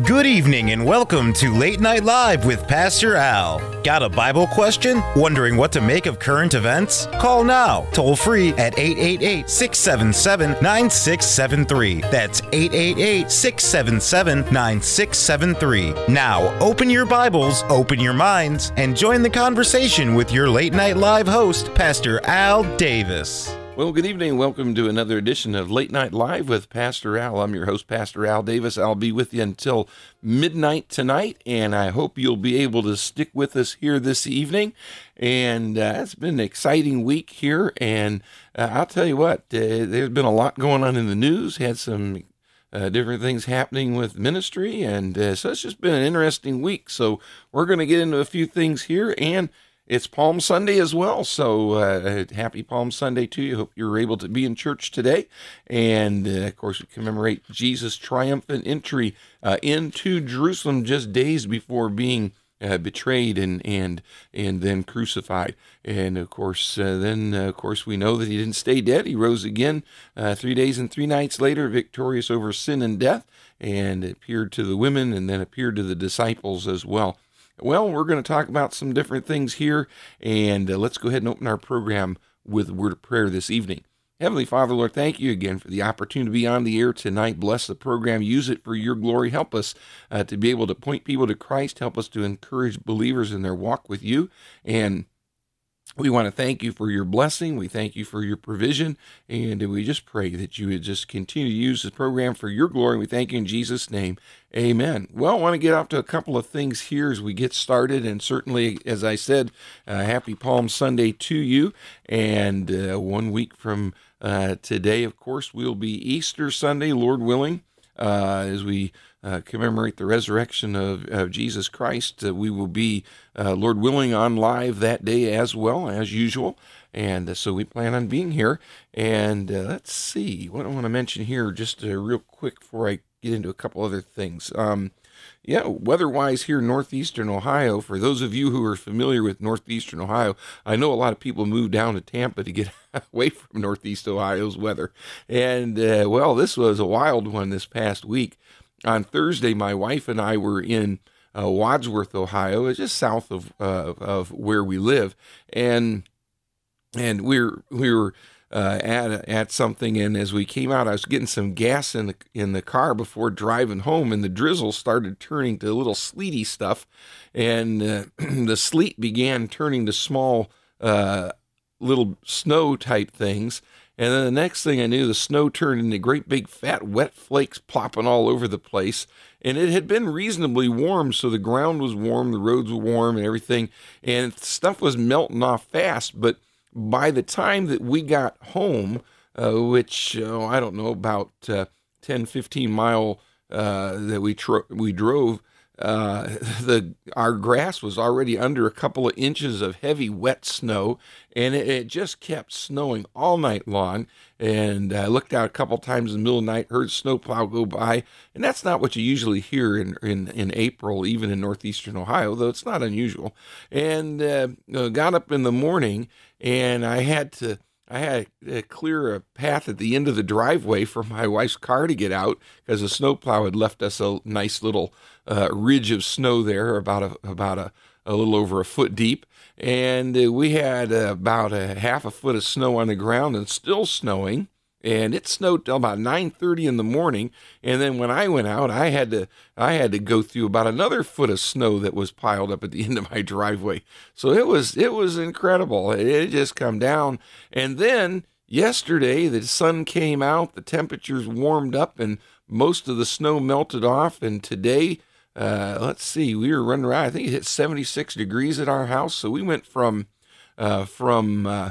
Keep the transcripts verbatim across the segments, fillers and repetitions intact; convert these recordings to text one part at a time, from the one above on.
Good evening and welcome to Late Night Live with Pastor Al. Got a Bible question? Wondering what to make of current events? Call now, toll free at eight eight eight, six seven seven, nine six seven three. That's eight eight eight, six seven seven, nine six seven three. Now, open your Bibles, open your minds, and join the conversation with your Late Night Live host, Pastor Al Davis. Well, good evening. Welcome to another edition of Late Night Live with Pastor Al. I'm your host, Pastor Al Davis. I'll be with you until midnight tonight, and I hope you'll be able to stick with us here this evening. And uh, it's been an exciting week here, and uh, I'll tell you what, uh, there's been a lot going on in the news, had some uh, different things happening with ministry, and uh, so it's just been an interesting week. So we're going to get into a few things here, and it's Palm Sunday as well, so uh, happy Palm Sunday to you. Hope you were able to be in church today. And, uh, of course, we commemorate Jesus' triumphant entry uh, into Jerusalem just days before being uh, betrayed and and and then crucified. And, of course, uh, then, uh, of course, we know that he didn't stay dead. He rose again uh, three days and three nights later, victorious over sin and death, and appeared to the women and then appeared to the disciples as well. Well, we're going to talk about some different things here, and uh, let's go ahead and open our program with a word of prayer this evening. Heavenly Father, Lord, thank you again for the opportunity to be on the air tonight. Bless the program. Use it for your glory. Help us uh, to be able to point people to Christ. Help us to encourage believers in their walk with you, and we want to thank you for your blessing. We thank you for your provision, and we just pray that you would just continue to use this program for your glory. We thank you in Jesus' name. Amen. Well, I want to get off to a couple of things here as we get started, and certainly, as I said, uh, happy Palm Sunday to you, and uh, one week from uh, today, of course, will be Easter Sunday, Lord willing, uh, as we Uh, commemorate the resurrection of, of Jesus Christ. Uh, we will be, uh, Lord willing, on live that day as well, as usual. And uh, so we plan on being here. And uh, let's see, what I want to mention here just uh, real quick before I get into a couple other things. Um, yeah, weather-wise here in northeastern Ohio, for those of you who are familiar with northeastern Ohio, I know a lot of people move down to Tampa to get away from northeast Ohio's weather. And, uh, well, this was a wild one this past week. On Thursday, my wife and I were in uh, Wadsworth, Ohio. It's just south of uh, of where we live, and and we we're we were uh, at at something. And as we came out, I was getting some gas in the in the car before driving home, and the drizzle started turning to little sleety stuff, and uh, the sleet began turning to small uh, little snow type things. And then the next thing I knew, the snow turned into great big fat wet flakes plopping all over the place. And it had been reasonably warm, so the ground was warm, the roads were warm and everything, and stuff was melting off fast. But by the time that we got home, uh, which, oh, I don't know, about uh, ten, fifteen mile uh, that we tro- we drove, uh, the our grass was already under a couple of inches of heavy wet snow, and it, it just kept snowing all night long. And I looked out a couple times in the middle of the night, heard snowplow go by, and that's not what you usually hear in in, in April, even in northeastern Ohio, though it's not unusual. And uh, got up in the morning, and I had to I had to clear a path at the end of the driveway for my wife's car to get out because the snowplow had left us a nice little uh, ridge of snow there, about a about a, a little over a foot deep, and uh, we had uh, about a half a foot of snow on the ground and still snowing. And it snowed till about nine thirty in the morning, and then when I went out, I had to I had to go through about another foot of snow that was piled up at the end of my driveway. So it was it was incredible. It, it just come down, and then yesterday the sun came out, the temperatures warmed up, and most of the snow melted off. And today, uh, let's see, we were running around. I think it hit seventy-six degrees at our house. So we went from uh, from uh,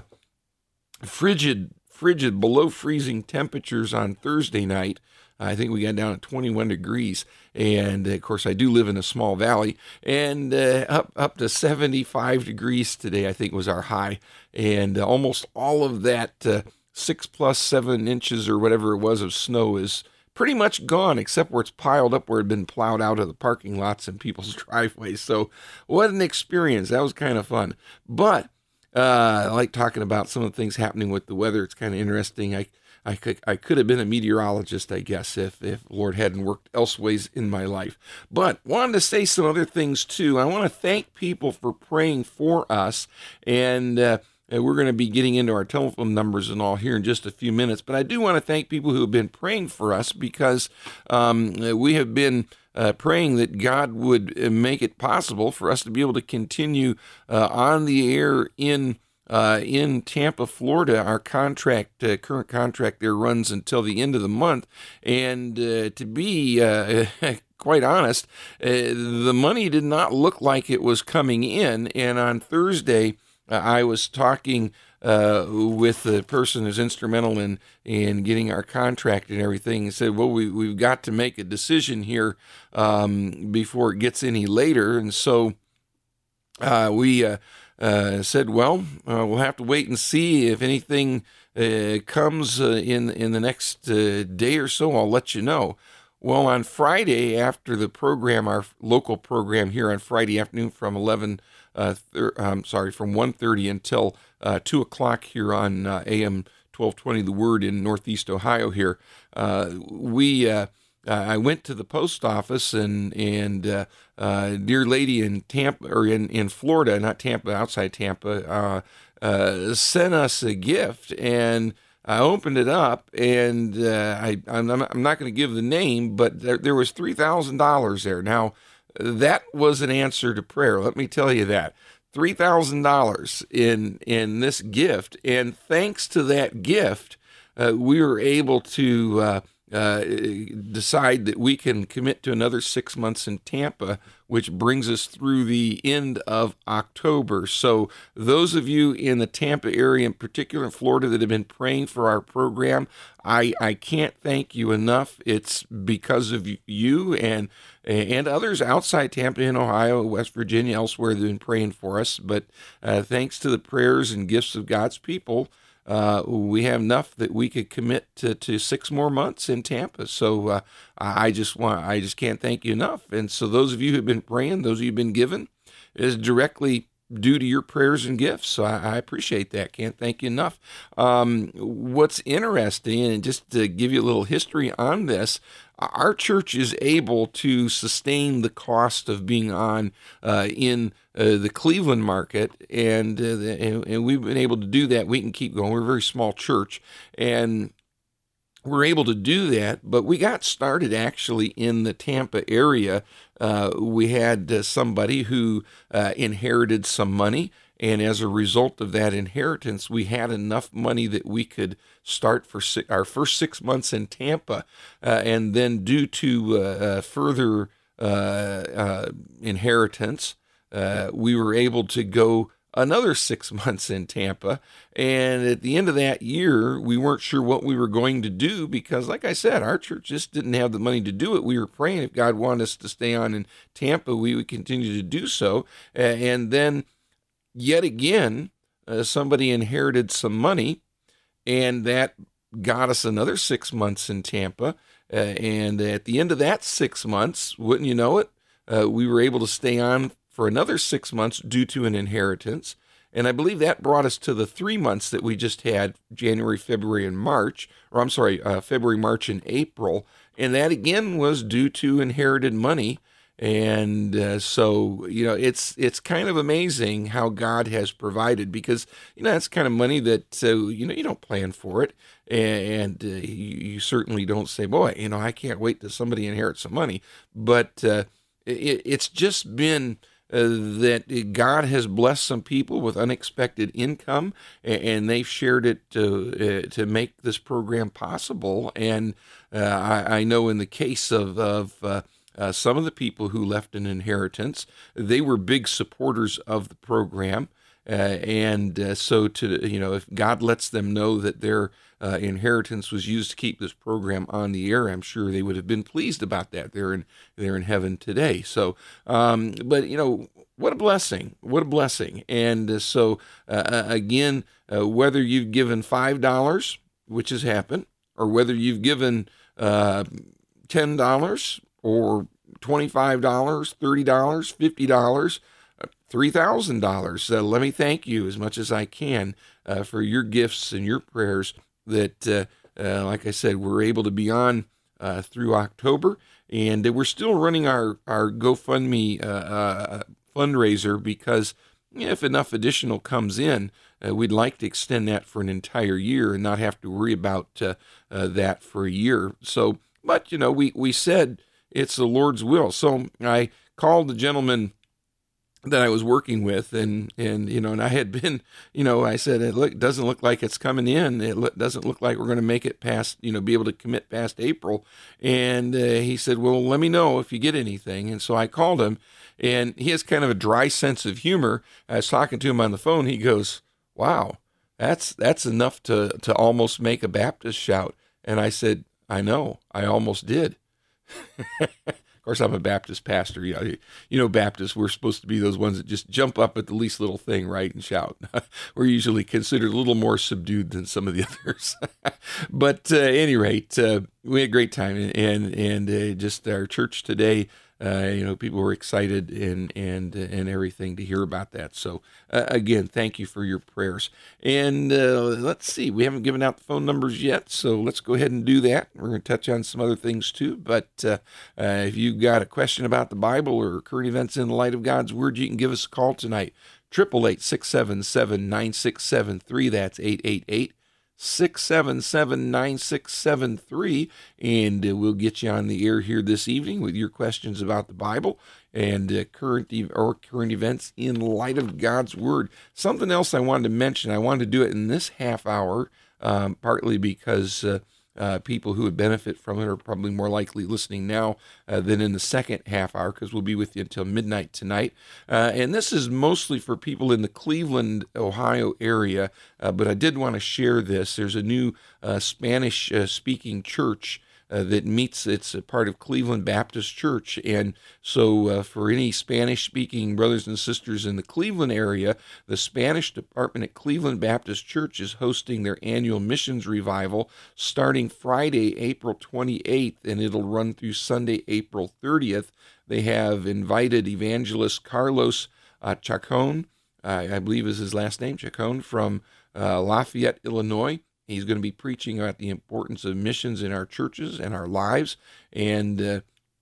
frigid. frigid below freezing temperatures on Thursday night. I think we got down to twenty-one degrees. And of course, I do live in a small valley, and uh, up, up to seventy-five degrees today, I think was our high. And uh, almost all of that uh, six plus seven inches or whatever it was of snow is pretty much gone, except where it's piled up where it had been plowed out of the parking lots and people's driveways. So what an experience. That was kind of fun. But Uh, I like talking about some of the things happening with the weather. It's kind of interesting. I, I could, I could have been a meteorologist, I guess, if, if Lord hadn't worked elseways in my life. But wanted to say some other things too. I want to thank people for praying for us, and uh, we're going to be getting into our telephone numbers and all here in just a few minutes. But I do want to thank people who have been praying for us, because um, we have been Uh, praying that God would make it possible for us to be able to continue uh, on the air in uh, in Tampa, Florida. Our contract, uh, current contract there, runs until the end of the month, and uh, to be uh, quite honest, uh, the money did not look like it was coming in. And on Thursday, uh, I was talking Uh, with the person who's instrumental in in getting our contract and everything, and said, well, we, we've got to make a decision here um, before it gets any later. And so uh, we uh, uh, said, well, uh, we'll have to wait and see if anything uh, comes uh, in, in the next uh, day or so. I'll let you know. Well, on Friday after the program, our local program here on Friday afternoon from eleven, uh, thir- I'm sorry, from one thirty until uh, two o'clock here on uh, A M twelve twenty, The Word in Northeast Ohio here, uh, we uh, I went to the post office, and and uh, uh, dear lady in Tampa, or in, in Florida, not Tampa, outside Tampa, uh, uh, sent us a gift, and I opened it up, and uh, I, I'm, I'm not going to give the name, but there, there was three thousand dollars there. Now, that was an answer to prayer. Let me tell you that. three thousand dollars in, in this gift, and thanks to that gift, uh, we were able to uh, uh, decide that we can commit to another six months in Tampa, which brings us through the end of October. So those of you in the Tampa area, in particular in Florida, that have been praying for our program, I, I can't thank you enough. It's because of you and and others outside Tampa, in Ohio, West Virginia, elsewhere, that have been praying for us. But uh, thanks to the prayers and gifts of God's people, Uh, we have enough that we could commit to, to six more months in Tampa. So uh, I just want, I just can't thank you enough. And so those of you who've been praying, those of you who've been given, is directly due to your prayers and gifts. So I, I appreciate that. Can't thank you enough. Um, what's interesting, and just to give you a little history on this, our church is able to sustain the cost of being on uh, in uh, the Cleveland market, and, uh, the, and and we've been able to do that. We can keep going. We're a very small church, and we're able to do that. But we got started actually in the Tampa area. Uh, we had uh, somebody who uh, inherited some money, and as a result of that inheritance, we had enough money that we could start for six, our first six months in Tampa. Uh, and then due to uh, uh, further uh, uh, inheritance, uh, we were able to go another six months in Tampa. And at the end of that year, we weren't sure what we were going to do because, like I said, our church just didn't have the money to do it. We were praying if God wanted us to stay on in Tampa, we would continue to do so. Uh, and then yet again, uh, somebody inherited some money, and that got us another six months in Tampa. Uh, and at the end of that six months, wouldn't you know it, uh, we were able to stay on for another six months due to an inheritance. And I believe that brought us to the three months that we just had, January, February, and March, or I'm sorry, uh, February, March, and April. And that again was due to inherited money. And uh, so, you know, it's it's kind of amazing how God has provided, because, you know, that's kind of money that, uh, you know, you don't plan for it. And uh, you, you certainly don't say, boy, you know, I can't wait till somebody inherits some money. But uh, it, it's just been uh, that God has blessed some people with unexpected income, and, and they've shared it to, uh, to make this program possible. And uh, I, I know in the case of, of uh, Uh, some of the people who left an inheritance, they were big supporters of the program. Uh, and uh, so to, you know, if God lets them know that their uh, inheritance was used to keep this program on the air, I'm sure they would have been pleased about that. They're in, they're in heaven today. So, um, but, you know, what a blessing, what a blessing. And uh, so, uh, again, uh, whether you've given five dollars, which has happened, or whether you've given uh, ten dollars, or twenty-five dollars, thirty dollars, fifty dollars, three thousand dollars. Uh, let me thank you as much as I can uh, for your gifts and your prayers that, uh, uh, like I said, we're able to be on uh, through October. And uh, we're still running our, our GoFundMe uh, uh, fundraiser because if enough additional comes in, uh, we'd like to extend that for an entire year and not have to worry about uh, uh, that for a year. So, but, you know, we, we said it's the Lord's will. So I called the gentleman that I was working with, and, and, you know, and I had been, you know, I said, it look, doesn't look like it's coming in. It lo- doesn't look like we're going to make it past, you know, be able to commit past April. And uh, he said, well, let me know if you get anything. And so I called him, and he has kind of a dry sense of humor. I was talking to him on the phone. He goes, wow, that's, that's enough to, to almost make a Baptist shout. And I said, I know, I almost did. Of course, I'm a Baptist pastor. You know, you know, Baptists, we're supposed to be those ones that just jump up at the least little thing, right, and shout. We're usually considered a little more subdued than some of the others. But uh, at any rate, uh, we had a great time, and and uh, just our church today, uh, you know, people were excited and and and everything to hear about that. So uh, again, thank you for your prayers. And uh, let's see, we haven't given out the phone numbers yet, so let's go ahead and do that. We're going to touch on some other things too. But uh, uh, if you've got a question about the Bible or current events in the light of God's Word, you can give us a call tonight. Triple eight six seven seven nine six seven three. That's eight eight eight. six seven seven nine six seven three, and uh, we'll get you on the air here this evening with your questions about the Bible and uh, current e- or current events in light of God's Word. Something else I wanted to mention, I wanted to do it in this half hour, um, partly because uh, uh, people who would benefit from it are probably more likely listening now uh, than in the second half hour, because we'll be with you until midnight tonight. Uh, and this is mostly for people in the Cleveland, Ohio area, uh, but I did want to share this. There's a new uh, Spanish-speaking uh, church Uh, that meets, it's a part of Cleveland Baptist Church. And so uh, for any Spanish-speaking brothers and sisters in the Cleveland area, the Spanish department at Cleveland Baptist Church is hosting their annual missions revival starting Friday, April twenty-eighth, and it'll run through Sunday, April thirtieth. They have invited evangelist Carlos uh, Chacon, uh, I believe is his last name, Chacon, from uh, Lafayette, Illinois. He's going to be preaching about the importance of missions in our churches and our lives, and uh,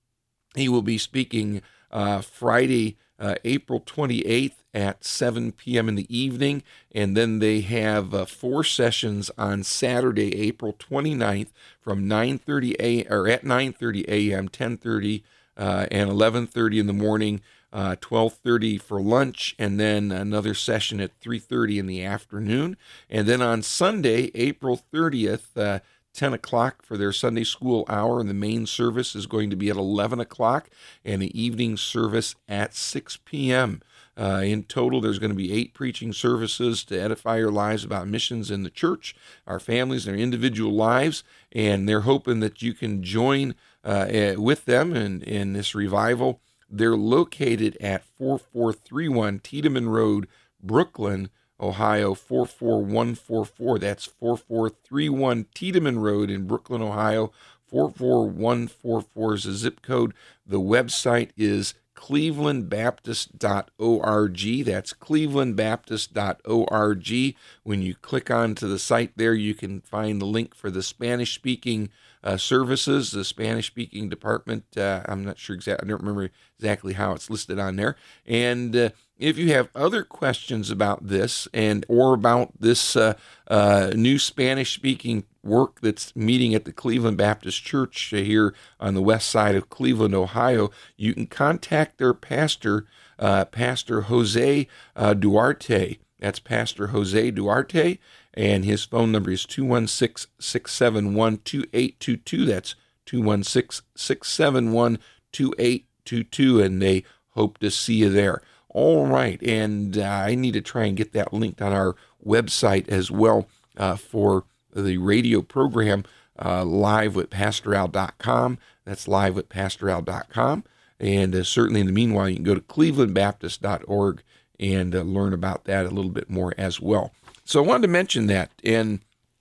he will be speaking uh, Friday, uh, April twenty-eighth at seven p.m. in the evening, and then they have uh, four sessions on Saturday, April twenty-ninth, from nine thirty a or at nine thirty a.m., ten thirty, uh, and eleven thirty in the morning. Uh, twelve thirty for lunch, and then another session at three thirty in the afternoon. And then on Sunday, April thirtieth, uh, ten o'clock for their Sunday school hour, and the main service is going to be at eleven o'clock, and the evening service at six p.m. Uh, in total, there's going to be eight preaching services to edify your lives about missions in the church, our families, their individual lives, and they're hoping that you can join uh, with them in, in this revival. They're located at forty-four thirty-one Tiedemann Road, Brooklyn, Ohio, four four one four four. That's forty-four thirty-one Tiedemann Road in Brooklyn, Ohio. four four one four four is the zip code. The website is cleveland baptist dot org. That's cleveland baptist dot org. When you click onto the site there, you can find the link for the Spanish-speaking Uh, services, the Spanish-speaking department. Uh, I'm not sure exactly, I don't remember exactly how it's listed on there. And uh, if you have other questions about this and or about this uh, uh, new Spanish-speaking work that's meeting at the Cleveland Baptist Church here on the west side of Cleveland, Ohio, you can contact their pastor, uh, Pastor Jose uh, Duarte. That's Pastor Jose Duarte, and his phone number is two one six, six seven one, two eight two two. That's two one six, six seven one, two eight two two, and they hope to see you there. All right, and uh, I need to try and get that linked on our website as well uh, for the radio program, uh, live with pastor al dot com. That's live with pastor al dot com, and uh, certainly in the meanwhile, you can go to cleveland baptist dot org and uh, learn about that a little bit more as well. So I wanted to mention that, and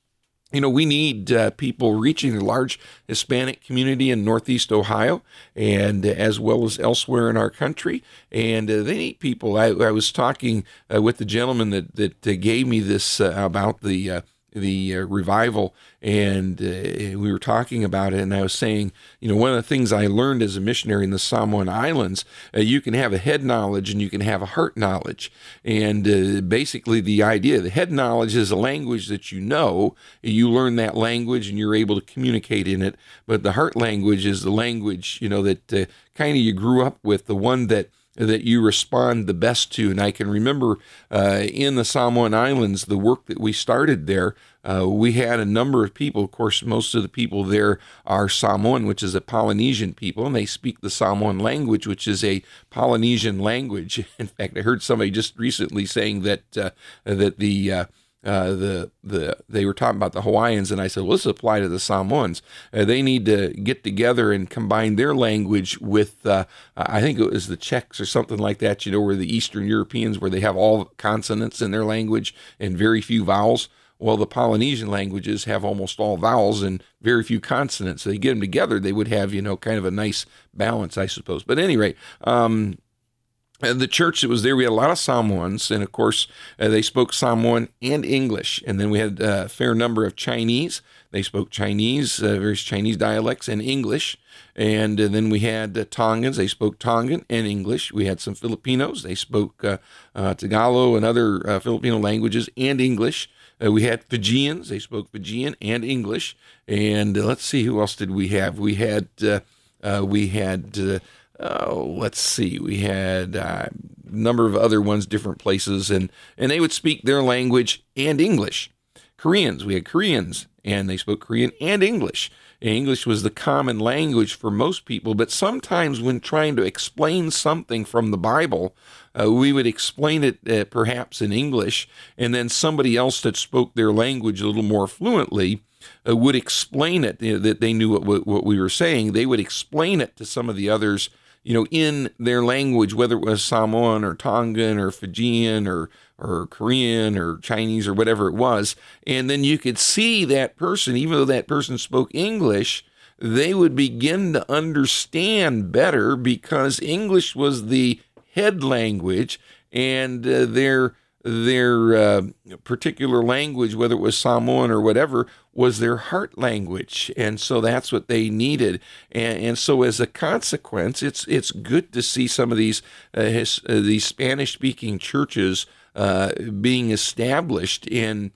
You know, we need uh, people reaching the large Hispanic community in Northeast Ohio, and uh, as well as elsewhere in our country. And uh, they need people. I, I was talking uh, with the gentleman that that uh, gave me this uh, about the uh, the uh, revival, and uh, we were talking about it. And I was saying, you know, one of the things I learned as a missionary in the Samoan Islands, uh, you can have a head knowledge and you can have a heart knowledge. And uh, basically, the idea, the head knowledge is a language that you know. You learn that language and you're able to communicate in it. But the heart language is the language, you know, that uh, kind of you grew up with, the one that that you respond the best to. And I can remember uh, in the Samoan Islands, the work that we started there, uh, we had a number of people. Of course, most of the people there are Samoan, which is a Polynesian people, and they speak the Samoan language, which is a Polynesian language. In fact, I heard somebody just recently saying that uh, that the uh, Uh, the the they were talking about the Hawaiians, and I said, well, this apply to the Samoans. Uh, they need to get together and combine their language with, uh, I think it was the Czechs or something like that, you know, where the Eastern Europeans, where they have all consonants in their language and very few vowels. Well, the Polynesian languages have almost all vowels and very few consonants. So they get them together, they would have, you know, kind of a nice balance, I suppose. But at any rate, um, And the church that was there, we had a lot of Samoans, and of course, uh, they spoke Samoan and English. And then we had uh, a fair number of Chinese. They spoke Chinese, uh, various Chinese dialects, and English. And, and then we had uh, Tongans. They spoke Tongan and English. We had some Filipinos. They spoke uh, uh, Tagalog and other uh, Filipino languages and English. Uh, we had Fijians. They spoke Fijian and English. And uh, let's see, who else did we have? We had uh, uh, we had. Uh, Oh, let's see. We had uh, a number of other ones, different places, and, and they would speak their language and English. Koreans, we had Koreans, and they spoke Korean and English. English was the common language for most people, but sometimes when trying to explain something from the Bible, uh, we would explain it uh, perhaps in English, and then somebody else that spoke their language a little more fluently uh, would explain it, you know, that they knew what, what we were saying. They would explain it to some of the others, you know, in their language, whether it was Samoan or Tongan or Fijian or or Korean or Chinese or whatever it was. And then you could see that person, even though that person spoke English, they would begin to understand better because English was the head language, and uh, their their uh, particular language, whether it was Samoan or whatever, was their heart language, and so that's what they needed. And, and so, as a consequence, it's it's good to see some of these uh, his, uh, these Spanish-speaking churches uh, being established in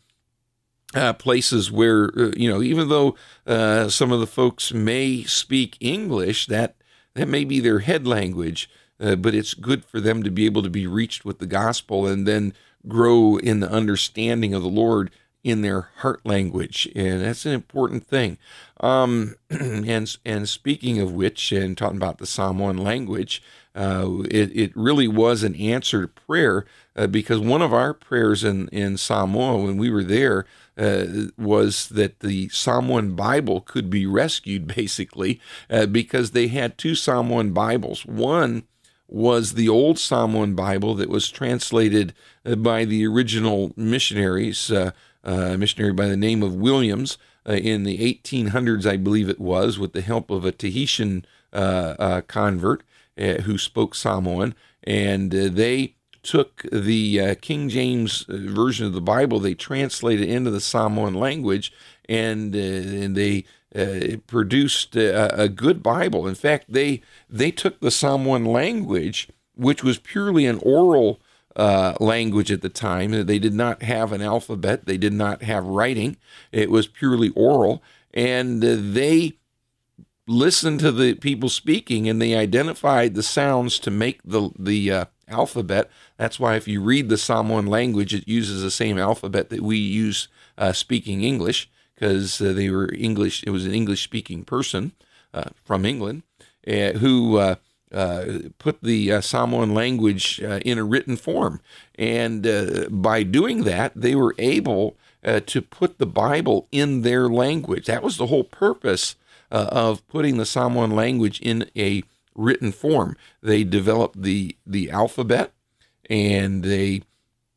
uh, places where uh, you know, even though uh, some of the folks may speak English, that that may be their head language, uh, but it's good for them to be able to be reached with the gospel and then grow in the understanding of the Lord in their heart language, and that's an important thing. Um, and and speaking of which, and talking about the Samoan language, uh, it, it really was an answer to prayer, uh, because one of our prayers in, in Samoa when we were there uh, was that the Samoan Bible could be rescued, basically, uh, because they had two Samoan Bibles. One was the old Samoan Bible that was translated by the original missionaries, uh, a missionary by the name of Williams, uh, in the eighteen hundreds, I believe it was, with the help of a Tahitian uh, uh, convert uh, who spoke Samoan, and uh, they took the uh, King James version of the Bible, they translated into the Samoan language, and, uh, and they uh, produced a, a good Bible. In fact, they they took the Samoan language, which was purely an oral uh, language at the time. They did not have an alphabet. They did not have writing. It was purely oral, and uh, they listened to the people speaking, and they identified the sounds to make the the uh, alphabet. That's why if you read the Samoan language, it uses the same alphabet that we use uh, speaking English, because uh, they were English. It was an English-speaking person uh, from England uh, who uh, uh, put the uh, Samoan language uh, in a written form, and uh, by doing that, they were able uh, to put the Bible in their language. That was the whole purpose uh, of putting the Samoan language in a written form. They developed the the alphabet, and they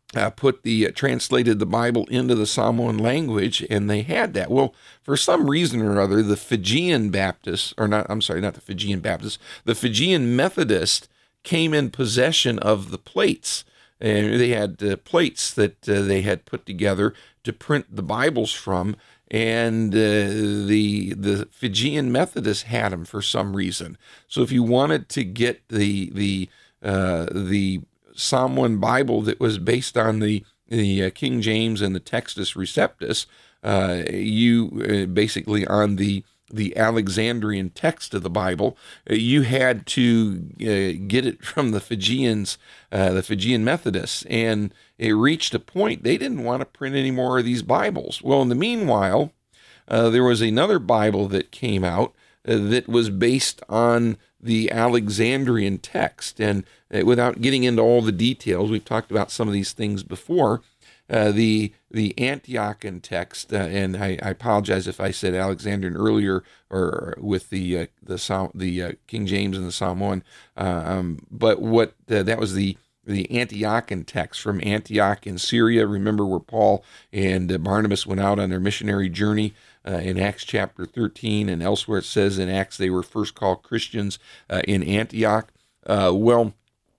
uh, put the uh, translated the Bible into the Samoan language, and they had that. Well, for some reason or other, the Fijian Baptists, or not, I'm sorry, not the Fijian Baptists, the Fijian Methodists came in possession of the plates. And they had uh, plates that uh, they had put together to print the Bibles from, and uh, the the Fijian Methodists had them for some reason. So if you wanted to get the the uh, the Samoan Bible that was based on the the uh, King James and the Textus Receptus, uh, you uh, basically on the the Alexandrian text of the Bible, uh, you had to uh, get it from the Fijians, uh, the Fijian Methodists, and it reached a point they didn't want to print any more of these Bibles. Well, in the meanwhile, uh, there was another Bible that came out uh, that was based on the Alexandrian text, and uh, without getting into all the details, we've talked about some of these things before. Uh, the the Antiochian text, uh, and I, I apologize if I said Alexandrian earlier, or with the uh, the the uh, King James and the Samoan, uh, um, but what uh, that was the the Antiochian text from Antioch in Syria. Remember where Paul and uh, Barnabas went out on their missionary journey uh, in Acts chapter thirteen, and elsewhere it says in Acts they were first called Christians uh, in Antioch. Uh, well.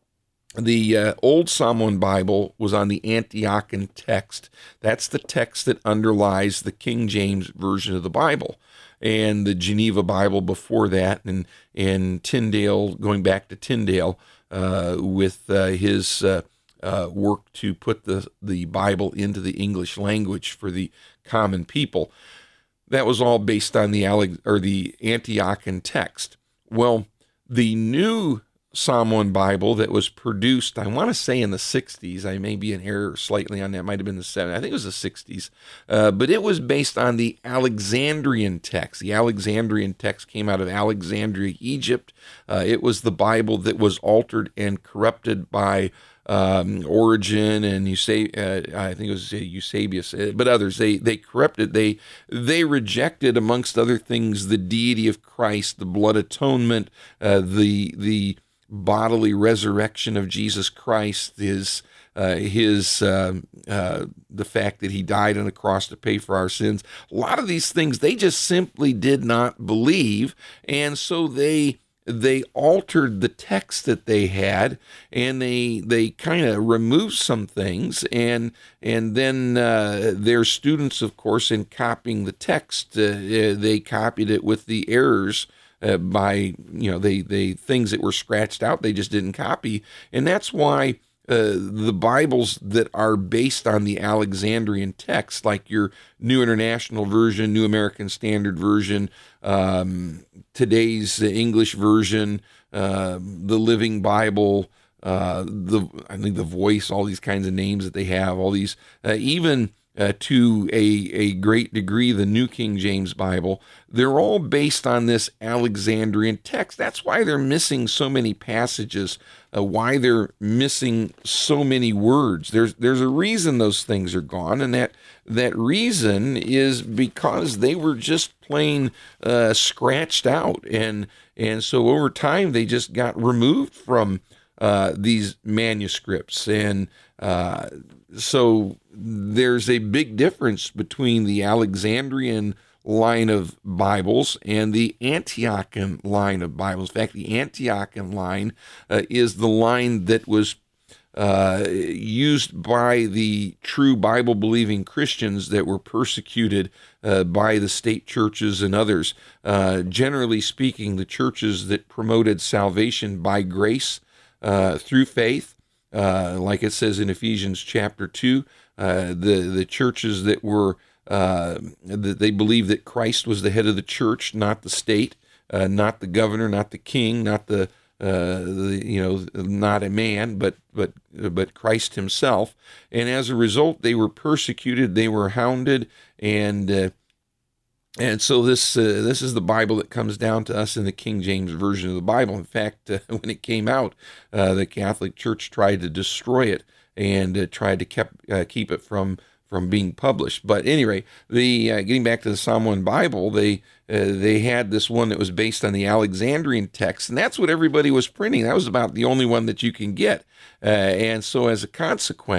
The uh, old Samoan Bible was on the Antiochian text. That's the text that underlies the King James Version of the Bible. And the Geneva Bible before that, and, and Tyndale, going back to Tyndale, uh, with uh, his uh, uh, work to put the, the Bible into the English language for the common people. That was all based on the Ale- or the Antiochian text. Well, the new Samoan Bible that was produced, I want to say in the sixties, I may be in error slightly on that, might have been the seventies, I think it was the sixties, uh, but it was based on the Alexandrian text. The Alexandrian text came out of Alexandria, Egypt. Uh, it was the Bible that was altered and corrupted by um, Origen and Eusa- uh, I think it was Eusebius, uh, but others. They they corrupted. They they rejected, amongst other things, the deity of Christ, the blood atonement, uh, the the bodily resurrection of Jesus Christ, his uh, his uh, uh, the fact that he died on the cross to pay for our sins. A lot of these things they just simply did not believe, and so they they altered the text that they had, and they they kind of removed some things, and and then uh, their students, of course, in copying the text, uh, they copied it with the errors. Uh, by, you know, they, they things that were scratched out, they just didn't copy. And that's why uh, the Bibles that are based on the Alexandrian text, like your New International Version, New American Standard Version, um, today's English version, uh, the Living Bible, uh, the I think the Voice, all these kinds of names that they have, all these, uh, even Uh, to a, a great degree, the New King James Bible, they're all based on this Alexandrian text. That's why they're missing so many passages, uh, why they're missing so many words. There's there's a reason those things are gone, and that that reason is because they were just plain uh, scratched out, and and so over time they just got removed from uh, these manuscripts, and uh, so there's a big difference between the Alexandrian line of Bibles and the Antiochian line of Bibles. In fact, the Antiochian line uh, is the line that was uh, used by the true Bible-believing Christians that were persecuted uh, by the state churches and others. Uh, generally speaking, the churches that promoted salvation by grace uh, through faith, uh, like it says in Ephesians chapter two, uh, the, the churches that were Uh, that they believed that Christ was the head of the church, not the state, uh, not the governor, not the king, not the, uh, the you know, not a man, but but but Christ Himself. And as a result, they were persecuted, they were hounded, and uh, and so this uh, this is the Bible that comes down to us in the King James Version of the Bible. In fact, uh, when it came out, uh, the Catholic Church tried to destroy it and uh, tried to kept uh, keep it from. from being published. But anyway, the uh, getting back to the Samoan Bible, they uh, they had this one that was based on the Alexandrian text, and that's what everybody was printing. That was about the only one that you can get. Uh, and so as a consequence,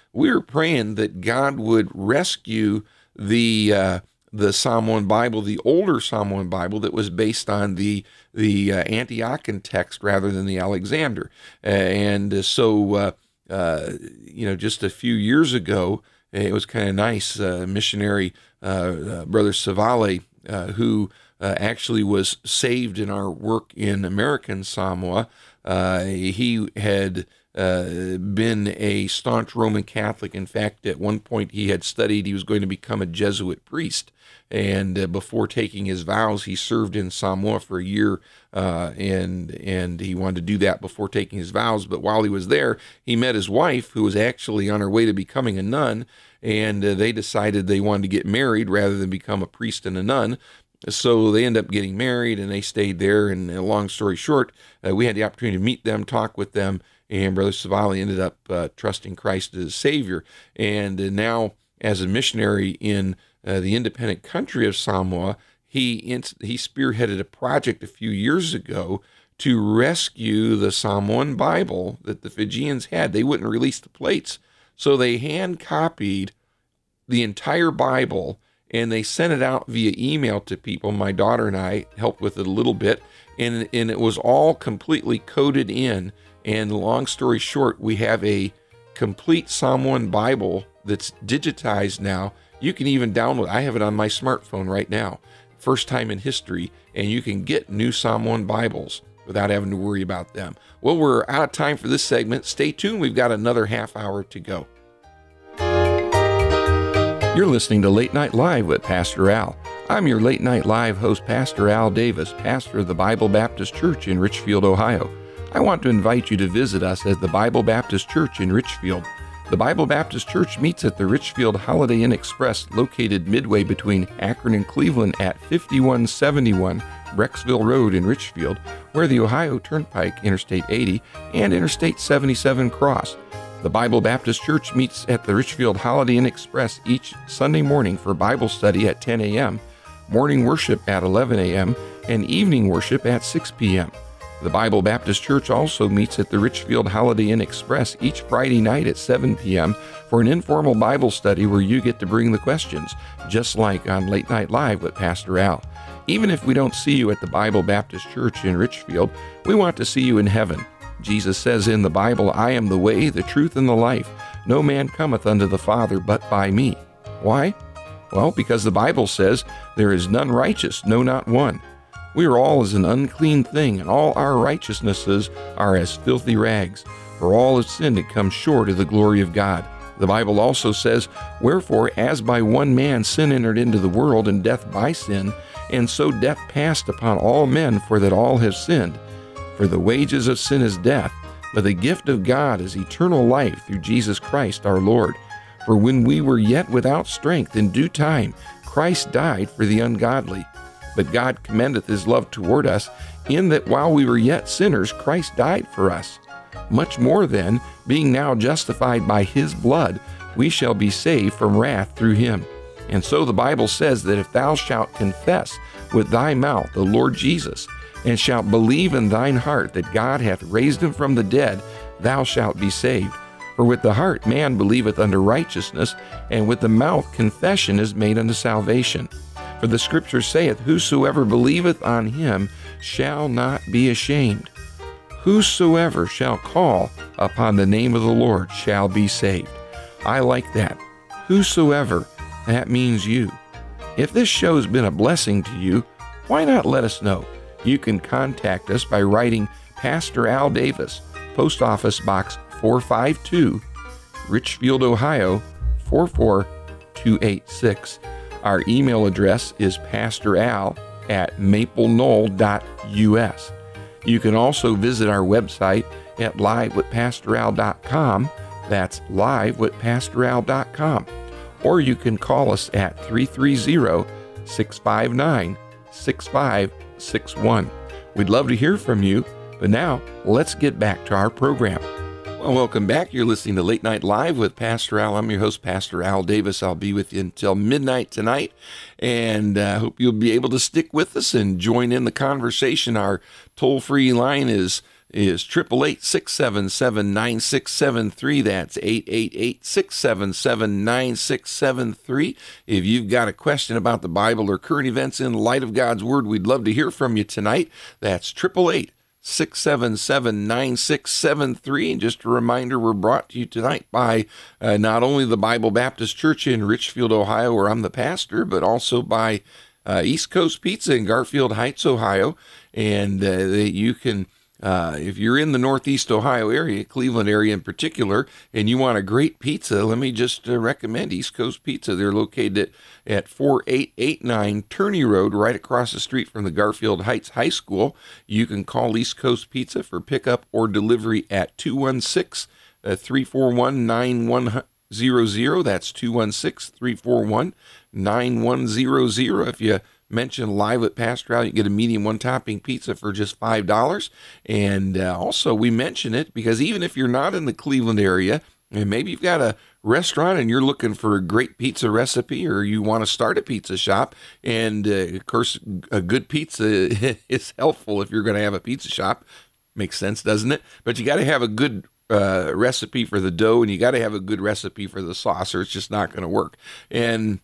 we were praying that God would rescue the uh, the Psalm one Bible, the older Psalm one Bible that was based on the the uh, Antiochian text rather than the Alexander. Uh, and uh, so, uh, uh, you know, just a few years ago, it was kind of nice. Uh, missionary uh, uh, Brother Savale, uh, who uh, actually was saved in our work in American Samoa, uh, he had Uh, been a staunch Roman Catholic. In fact, at one point he had studied, he was going to become a Jesuit priest. And uh, before taking his vows, he served in Samoa for a year, uh, and and he wanted to do that before taking his vows. But while he was there, he met his wife, who was actually on her way to becoming a nun, and uh, they decided they wanted to get married rather than become a priest and a nun. So they ended up getting married, and they stayed there. And uh, long story short, uh, we had the opportunity to meet them, talk with them, and Brother Savali ended up uh, trusting Christ as Savior. And uh, now, as a missionary in uh, the independent country of Samoa, he in- he spearheaded a project a few years ago to rescue the Samoan Bible that the Fijians had. They wouldn't release the plates, so they hand-copied the entire Bible, and they sent it out via email to people. My daughter and I helped with it a little bit, and, and it was all completely coded in. And long story short, we have a complete Psalm one Bible that's digitized now. You can even download, I have it on my smartphone right now, first time in history, and you can get new Psalm one Bibles without having to worry about them. Well, we're out of time for this segment. Stay tuned. We've got another half hour to go. You're listening to Late Night Live with Pastor Al. I'm your Late Night Live host, Pastor Al Davis, pastor of the Bible Baptist Church in Richfield, Ohio. I want to invite you to visit us at the Bible Baptist Church in Richfield. The Bible Baptist Church meets at the Richfield Holiday Inn Express, located midway between Akron and Cleveland at fifty-one seventy-one Brecksville Road in Richfield, where the Ohio Turnpike, Interstate eighty, and Interstate seventy-seven cross. The Bible Baptist Church meets at the Richfield Holiday Inn Express each Sunday morning for Bible study at ten a.m., morning worship at eleven a.m., and evening worship at six p.m. The Bible Baptist Church also meets at the Richfield Holiday Inn Express each Friday night at seven p.m. for an informal Bible study where you get to bring the questions, just like on Late Night Live with Pastor Al. Even if we don't see you at the Bible Baptist Church in Richfield, we want to see you in heaven. Jesus says in the Bible, "I am the way, the truth, and the life. No man cometh unto the Father but by me." Why? Well, because the Bible says, "There is none righteous, no, not one. We are all as an unclean thing, and all our righteousnesses are as filthy rags. For all have sinned and come short of the glory of God." The Bible also says, "Wherefore, as by one man sin entered into the world, and death by sin, and so death passed upon all men, for that all have sinned. For the wages of sin is death, but the gift of God is eternal life through Jesus Christ our Lord. For when we were yet without strength, in due time Christ died for the ungodly. But God commendeth his love toward us, in that while we were yet sinners, Christ died for us. Much more then, being now justified by his blood, we shall be saved from wrath through him. And so the Bible says that if thou shalt confess with thy mouth the Lord Jesus, and shalt believe in thine heart that God hath raised him from the dead, thou shalt be saved. For with the heart man believeth unto righteousness, and with the mouth confession is made unto salvation. For the Scripture saith, Whosoever believeth on him shall not be ashamed. Whosoever shall call upon the name of the Lord shall be saved. I like that. Whosoever, that means you. If this show's been a blessing to you, why not let us know? You can contact us by writing Pastor Al Davis, Post Office Box four five two, Richfield, Ohio four four two eight six. Our email address is pastoral at maple knoll dot u s. You can also visit our website at live with pastor al dot com. That's live with pastor al dot com. Or you can call us at three three zero, six five nine, six five six one. We'd love to hear from you, but now let's get back to our program. Well, welcome back. You're listening to Late Night Live with Pastor Al. I'm your host, Pastor Al Davis. I'll be with you until midnight tonight, and I uh, hope you'll be able to stick with us and join in the conversation. Our toll-free line is is eight eight eight, six seven seven, nine six seven three. That's eight eight eight, six seven seven, nine six seven three. If you've got a question about the Bible or current events in light of God's Word, we'd love to hear from you tonight. That's eight eight eight, six seven seven, nine six seven three. And just a reminder, we're brought to you tonight by uh, not only the Bible Baptist Church in Richfield, Ohio, where I'm the pastor, but also by uh, East Coast Pizza in Garfield Heights, Ohio. And uh, you can, uh, if you're in the Northeast Ohio area, Cleveland area in particular, and you want a great pizza, let me just uh, recommend East Coast Pizza. They're located at, at forty-eight eighty-nine Turney Road, right across the street from the Garfield Heights High School. You can call East Coast Pizza for pickup or delivery at two one six, three four one, nine one zero zero. That's two one six, three four one, nine one zero zero. If you mention Live with Pastor Al, you get a medium one-topping pizza for just five dollars. And uh, also, we mention it because even if you're not in the Cleveland area, and maybe you've got a restaurant and you're looking for a great pizza recipe, or you want to start a pizza shop, and uh, of course, a good pizza is helpful if you're going to have a pizza shop. Makes sense, doesn't it? But you got to have a good uh, recipe for the dough, and you got to have a good recipe for the sauce, or it's just not going to work. And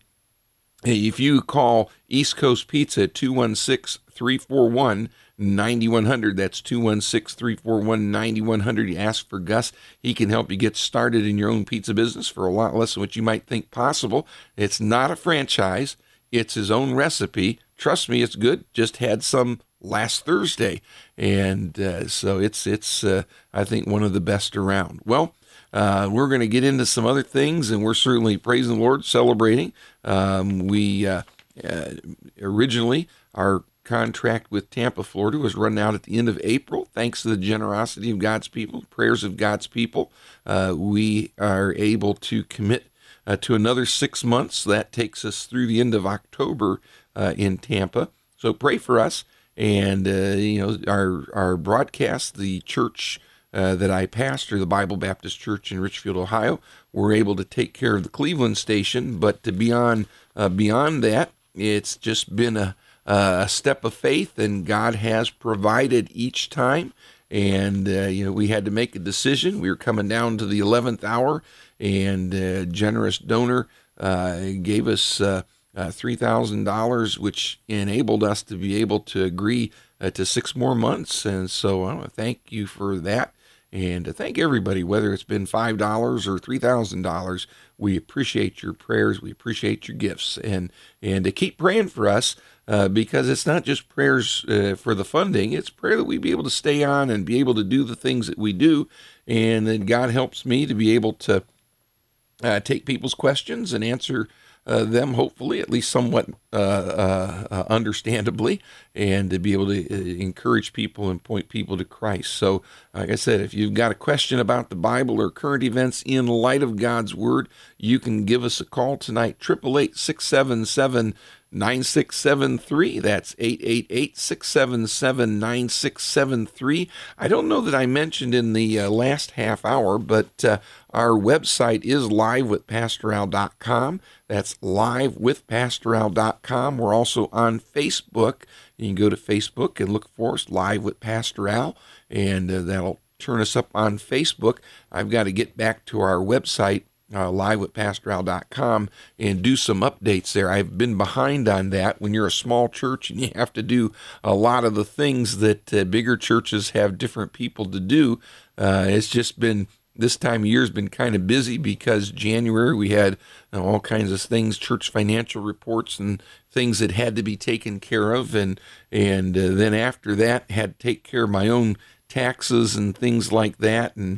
if you call East Coast Pizza at two one six, three four one, nine one zero zero, that's two one six, three four one, nine one zero zero, you ask for Gus. He can help you get started in your own pizza business for a lot less than what you might think possible. It's not a franchise. It's his own recipe. Trust me, it's good. Just had some last Thursday. And uh, so it's, it's uh, I think, one of the best around. Well, Uh, we're going to get into some other things, and we're certainly praising the Lord, celebrating. Um, we uh, uh, originally, our contract with Tampa, Florida was run out at the end of April. Thanks to the generosity of God's people, prayers of God's people, uh, we are able to commit uh, to another six months. That takes us through the end of October uh, in Tampa. So pray for us. And, uh, you know, our, our broadcast, the church Uh, that I pastor, the Bible Baptist Church in Richfield, Ohio, we're able to take care of the Cleveland station. But to beyond uh, beyond that, it's just been a, a step of faith, and God has provided each time. And uh, you know, we had to make a decision. We were coming down to the eleventh hour, and a generous donor uh, gave us uh, uh, three thousand dollars, which enabled us to be able to agree uh, to six more months. And so I want to thank you for that. And to thank everybody, whether it's been five dollars or three thousand dollars, we appreciate your prayers. We appreciate your gifts. And and to keep praying for us, uh, because it's not just prayers uh, for the funding. It's prayer that we be able to stay on and be able to do the things that we do. And then God helps me to be able to uh, take people's questions and answer Uh, them, hopefully, at least somewhat uh, uh, uh, understandably, and to be able to uh, encourage people and point people to Christ. So, like I said, if you've got a question about the Bible or current events in light of God's Word, you can give us a call tonight, eight eight eight, six seven seven, nine six seven three. That's eight eight eight, six seven seven, nine six seven three. I don't know that I mentioned in the uh, last half hour, but uh, our website is live with pastor al dot com. That's live with pastor al dot com. We're also on Facebook. You can go to Facebook and look for us, Live with Pastor Al, and uh, that'll turn us up on Facebook. I've got to get back to our website, uh, live with pastor al dot com, and do some updates there. I've been behind on that. When you're a small church and you have to do a lot of the things that uh, bigger churches have different people to do, uh, it's just been this time of year has been kind of busy because January we had uh, all kinds of things, church financial reports and things that had to be taken care of. And and uh, then after that, had to take care of my own taxes and things like that. And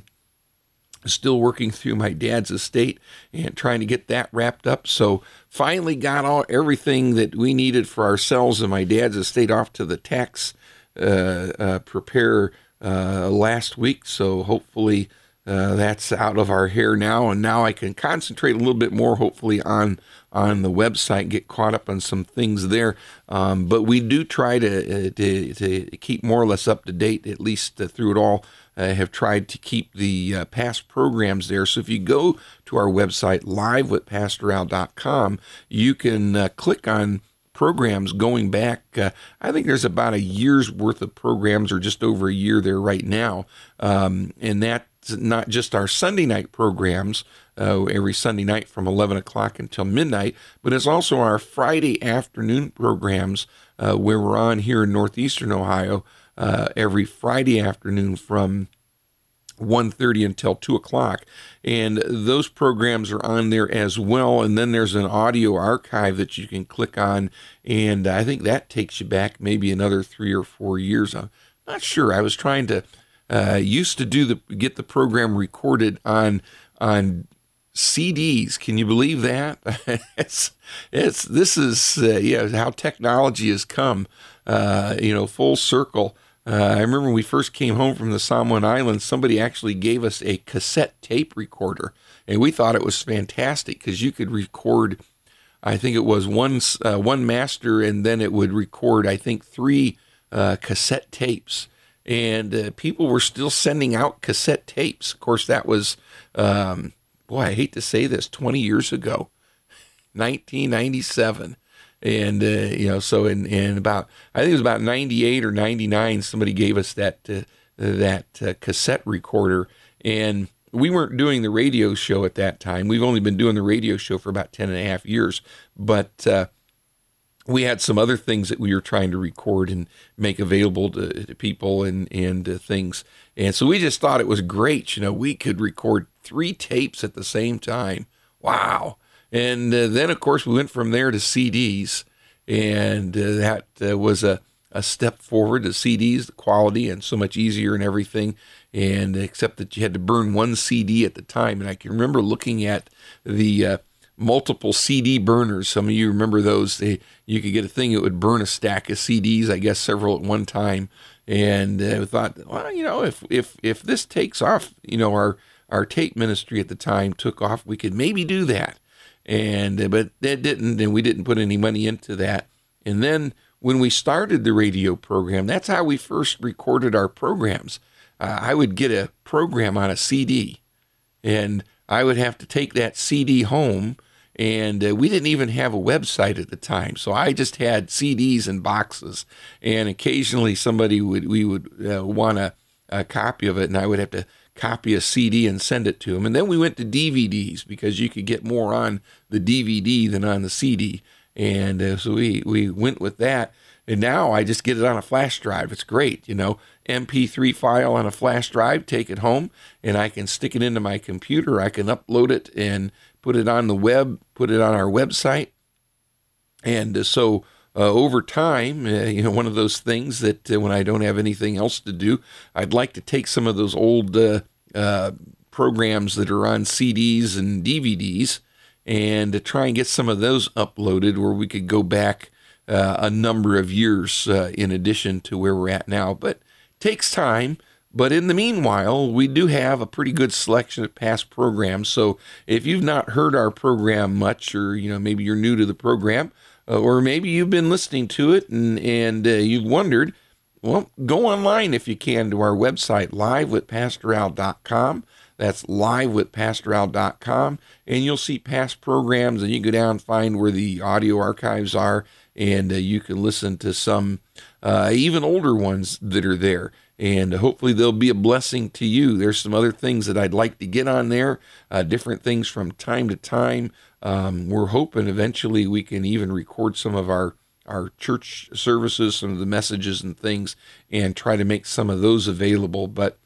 still working through my dad's estate and trying to get that wrapped up. So finally got all everything that we needed for ourselves and my dad's estate off to the tax uh, uh, preparer uh, last week. So hopefully Uh, that's out of our hair now, and now I can concentrate a little bit more, hopefully, on on the website, get caught up on some things there. Um, but we do try to, uh, to to keep more or less up to date, at least uh, through it all. I uh, have tried to keep the uh, past programs there. So if you go to our website, live with pastor al dot com, you can uh, click on programs going back. Uh, I think there's about a year's worth of programs, or just over a year there right now. Um, and that's not just our Sunday night programs, uh, every Sunday night from eleven o'clock until midnight, but it's also our Friday afternoon programs uh, where we're on here in northeastern Ohio uh, every Friday afternoon from one thirty until two o'clock, and those programs are on there as well. And then there's an audio archive that you can click on, and I think that takes you back maybe another three or four years. I'm not sure. I was trying to uh, used to do the get the program recorded on on C Ds. Can you believe that? it's it's this is uh, yeah how technology has come, uh, you know, full circle. Uh, I remember when we first came home from the Samoan Islands, somebody actually gave us a cassette tape recorder, and we thought it was fantastic because you could record, I think it was one uh, one master, and then it would record, I think, three uh, cassette tapes. And uh, people were still sending out cassette tapes. Of course, that was, um, boy, I hate to say this, twenty years ago, nineteen ninety-seven. And, uh, you know, so in, in about, I think it was about ninety-eight or ninety-nine, somebody gave us that, uh, that uh, cassette recorder. And we weren't doing the radio show at that time. We've only been doing the radio show for about ten and a half years. But uh, we had some other things that we were trying to record and make available to, to people and, and uh, things. And so we just thought it was great. You know, we could record three tapes at the same time. Wow. And uh, then, of course, we went from there to C Ds, and uh, that uh, was a, a step forward to C Ds, the quality, and so much easier and everything, and except that you had to burn one C D at the time. And I can remember looking at the uh, multiple C D burners. Some of you remember those. They, you could get a thing that would burn a stack of C Ds, I guess several at one time, and I uh, thought, well, you know, if, if, if this takes off, you know, our, our tape ministry at the time took off, we could maybe do that. And but that didn't, and we didn't put any money into that. And then when we started the radio program, that's how we first recorded our programs. Uh, I would get a program on a C D, and I would have to take that C D home. And uh, we didn't even have a website at the time, so I just had C Ds in boxes. And occasionally somebody would we would uh, want a, a copy of it, and I would have to copy a C D and send it to them. And then we went to D V Ds because you could get more on the D V D than on the C D. And uh, so we, we went with that. And now I just get it on a flash drive. It's great, you know, M P three file on a flash drive, take it home, and I can stick it into my computer. I can upload it and put it on the web, put it on our website. And uh, so Uh, over time, uh, you know, one of those things that uh, when I don't have anything else to do, I'd like to take some of those old uh, uh, programs that are on C Ds and D V Ds and to try and get some of those uploaded where we could go back uh, a number of years uh, in addition to where we're at now. But it takes time. But in the meanwhile, we do have a pretty good selection of past programs. So if you've not heard our program much, or, you know, maybe you're new to the program, Uh, or maybe you've been listening to it and, and uh, you've wondered, well, go online if you can to our website, live with pastor al dot com. That's live with pastor al dot com. And you'll see past programs, and you can go down and find where the audio archives are, and uh, you can listen to some uh, even older ones that are there. And hopefully they'll be a blessing to you. There's some other things that I'd like to get on there, uh, different things from time to time. Um, we're hoping eventually we can even record some of our, our church services, some of the messages and things, and try to make some of those available. But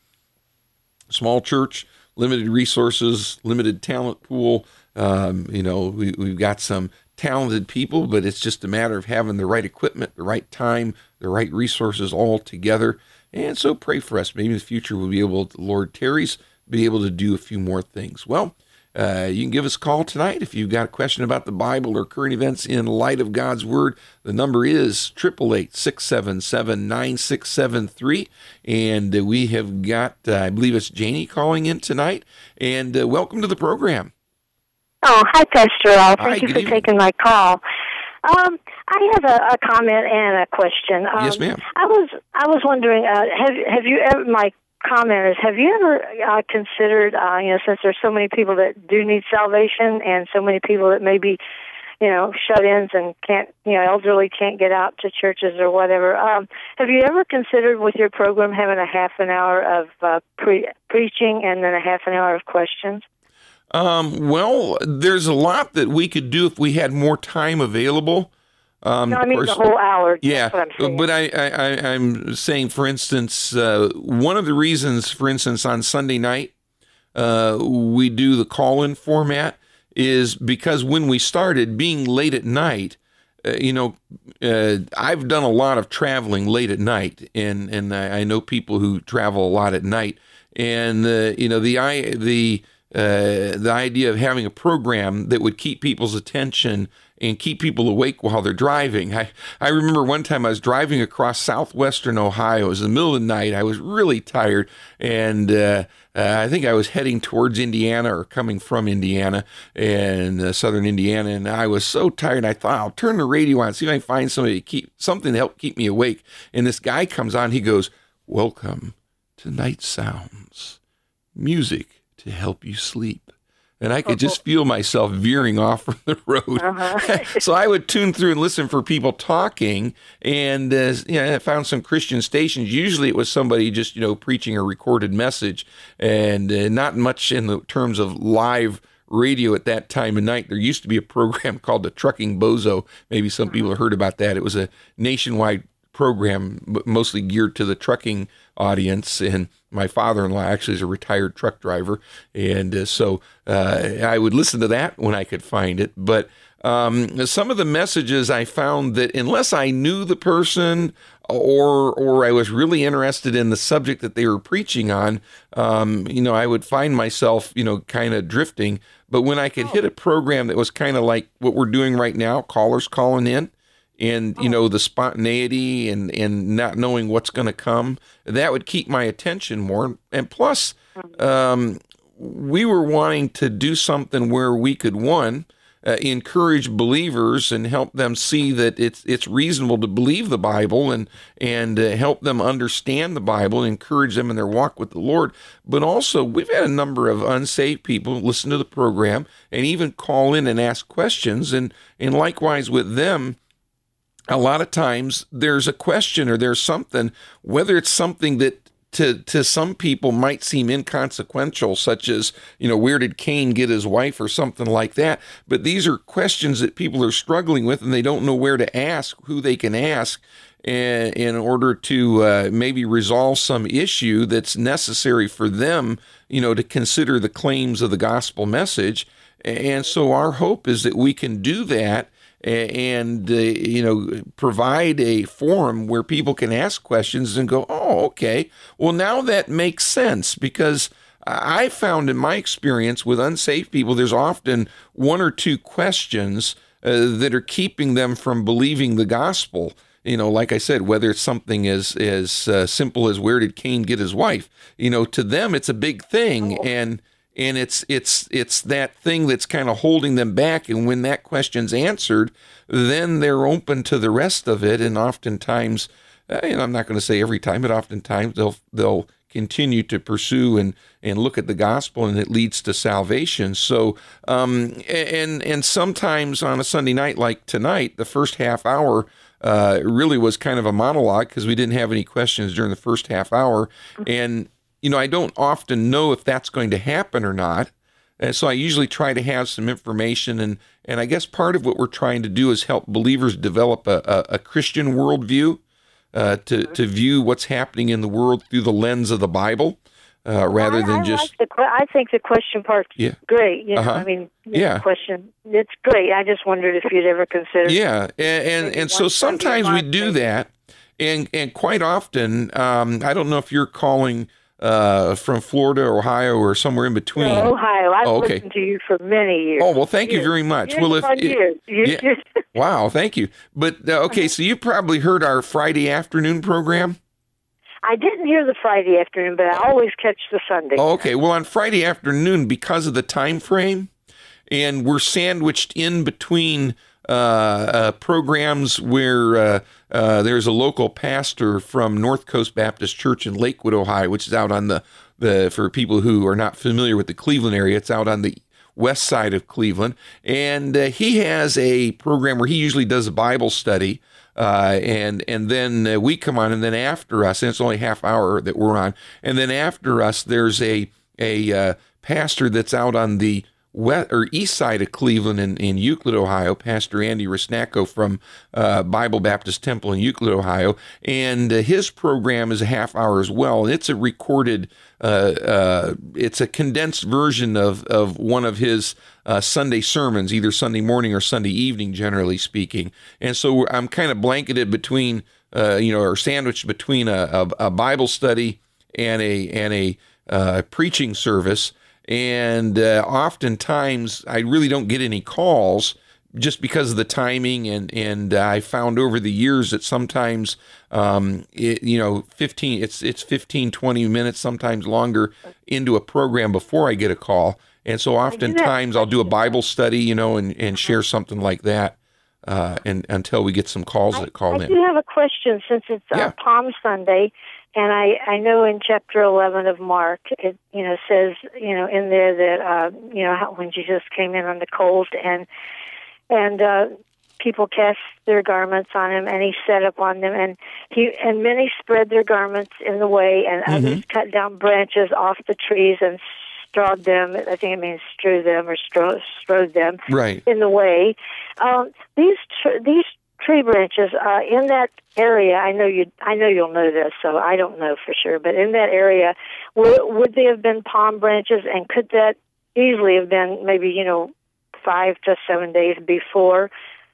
small church, limited resources, limited talent pool. Um, you know, we, we've got some talented people, but it's just a matter of having the right equipment, the right time, the right resources all together. And so pray for us. Maybe in the future we'll be able to, Lord tarries, be able to do a few more things. Well, Uh, you can give us a call tonight if you've got a question about the Bible or current events in light of God's Word. The number is eight eight eight, six seven seven, nine six seven three. And uh, we have got, uh, I believe it's Janie calling in tonight. And uh, welcome to the program. Oh, hi, Pastor Al. Thank Hi, you for evening. taking my call. Um, I have a, a comment and a question. Um, Yes, ma'am. I was I was wondering, uh, have have you ever, my comment is, have you ever uh, considered, uh, you know, since there's so many people that do need salvation and so many people that maybe, you know, shut-ins and can't, you know, elderly can't get out to churches or whatever. Um, have you ever considered with your program having a half an hour of uh, pre- preaching and then a half an hour of questions? Um, well, there's a lot that we could do if we had more time available. Um, no, I mean course, the whole hour. Yeah, That's what I'm saying. but I, I, I'm saying, for instance, uh, one of the reasons, for instance, on Sunday night, uh, we do the call-in format is because when we started being late at night, uh, you know, uh, I've done a lot of traveling late at night, and, and I, I know people who travel a lot at night, and, uh, you know, the, I, the, uh, the idea of having a program that would keep people's attention and keep people awake while they're driving. I, I remember one time I was driving across southwestern Ohio. It was the middle of the night. I was really tired, and uh, uh, I think I was heading towards Indiana or coming from Indiana and uh, southern Indiana, and I was so tired. I thought, I'll turn the radio on, see if I can find somebody to keep something to help keep me awake. And this guy comes on. He goes, "Welcome to Night Sounds, music to help you sleep." And I could just feel myself veering off from the road. Uh-huh. So I would tune through and listen for people talking. And uh, you know, I found some Christian stations. Usually it was somebody just, you know, preaching a recorded message, and uh, not much in the terms of live radio at that time of night. There used to be a program called the Trucking Bozo. Maybe some people have heard about that. It was a nationwide program, mostly geared to the trucking audience. And my father-in-law actually is a retired truck driver, and uh, so uh, I would listen to that when I could find it. But um, some of the messages I found that unless I knew the person or or I was really interested in the subject that they were preaching on, um, you know, I would find myself, you know, kind of drifting. But when I could hit a program that was kind of like what we're doing right now, callers calling in, and, you know, the spontaneity and, and not knowing what's going to come, that would keep my attention more. And plus, um, we were wanting to do something where we could, one, uh, encourage believers and help them see that it's it's reasonable to believe the Bible, and, and uh, help them understand the Bible and encourage them in their walk with the Lord. But also, we've had a number of unsaved people listen to the program and even call in and ask questions. And, and likewise with them, a lot of times there's a question or there's something, whether it's something that to to some people might seem inconsequential, such as, you know, where did Cain get his wife or something like that. But these are questions that people are struggling with, and they don't know where to ask, who they can ask in, in order to uh, maybe resolve some issue that's necessary for them, you know, to consider the claims of the gospel message. And so our hope is that we can do that and, uh, you know, provide a forum where people can ask questions and go, oh, okay, well, now that makes sense. Because I found in my experience with unsaved people, there's often one or two questions uh, that are keeping them from believing the gospel. You know, like I said, whether it's something as, as uh, simple as where did Cain get his wife, you know, to them, it's a big thing. Oh. And And it's it's it's that thing that's kind of holding them back. And when that question's answered, then they're open to the rest of it. And oftentimes, uh, you know, I'm not going to say every time, but oftentimes they'll they'll continue to pursue and, and look at the gospel, and it leads to salvation. So, um, and and sometimes on a Sunday night like tonight, the first half hour uh, really was kind of a monologue because we didn't have any questions during the first half hour, and you know, I don't often know if that's going to happen or not. And so I usually try to have some information. And, and I guess part of what we're trying to do is help believers develop a, a, a Christian worldview, uh, to, to view what's happening in the world through the lens of the Bible, uh, rather I, than I just... Like the, I think the question part's yeah. great. You know, uh-huh. I mean, yeah. the question, it's great. I just wondered if you'd ever consider... Yeah, and, and, and so sometimes we do that. And, and quite often, um, I don't know if you're calling... Uh, from Florida, Ohio, or somewhere in between. No, Ohio. I've oh, okay. listened to you for many years. Oh, well, thank years. you very much. Years well, if years. Years. Yeah, wow, thank you. But uh, okay, so you probably heard our Friday afternoon program. I didn't hear the Friday afternoon, but I always catch the Sunday. Oh, okay. Well, on Friday afternoon, because of the time frame, and we're sandwiched in between uh, uh, programs where uh, uh, there's a local pastor from North Coast Baptist Church in Lakewood, Ohio, which is out on the, the for people who are not familiar with the Cleveland area, it's out on the west side of Cleveland. And uh, he has a program where he usually does a Bible study. Uh, and and then uh, we come on, and then after us, and it's only a half hour that we're on. And then after us, there's a a uh, pastor that's out on the west or east side of Cleveland in, in Euclid, Ohio, Pastor Andy Risnacco from uh, Bible Baptist Temple in Euclid, Ohio. And uh, his program is a half hour as well. And it's a recorded, uh, uh, it's a condensed version of, of one of his uh, Sunday sermons, either Sunday morning or Sunday evening, generally speaking. And so I'm kind of blanketed between, uh, you know, or sandwiched between a, a, a Bible study and a, and a uh, preaching service. And uh, oftentimes I really don't get any calls just because of the timing. And, and uh, I found over the years that sometimes, um, it, you know, fifteen, it's, it's fifteen, twenty minutes, sometimes longer into a program before I get a call. And so oftentimes I'll do a Bible study, you know, and, and share something like that uh, and until we get some calls that call I in. I do have a question since it's Yeah. uh, Palm Sunday. And I, I know in chapter eleven of Mark, it, you know, says, you know, in there that, uh, you know, how, when Jesus came in on the colt and, and, uh, people cast their garments on him and he sat up on them and he, and many spread their garments in the way and Mm-hmm. others cut down branches off the trees and strawed them. I think it means strew them or stro- strode them Right. in the way. Um, these, tr- these, tree branches uh, in that area. I know you. I know you'll know this, so I don't know for sure. But in that area, would, would they have been palm branches, and could that easily have been maybe you know five to seven days before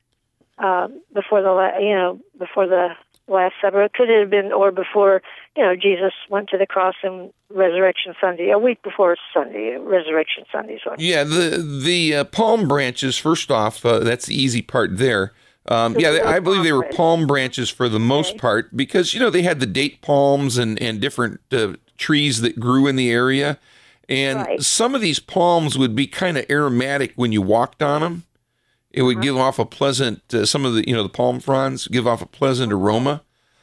uh, before the la- you know before the Last Supper? Could it have been, or before you know Jesus went to the cross and Resurrection Sunday, a week before Sunday, Resurrection Sunday? Sorry. Yeah, the the uh, palm branches. First off, uh, that's the easy part there. Um, yeah, I believe they were palm branches for the most Okay. part because, you know, they had the date palms and, and different uh, trees that grew in the area. And Right. some of these palms would be kind of aromatic when you walked on them. It would give off a pleasant, uh, some of the, you know, the palm fronds give off a pleasant aroma.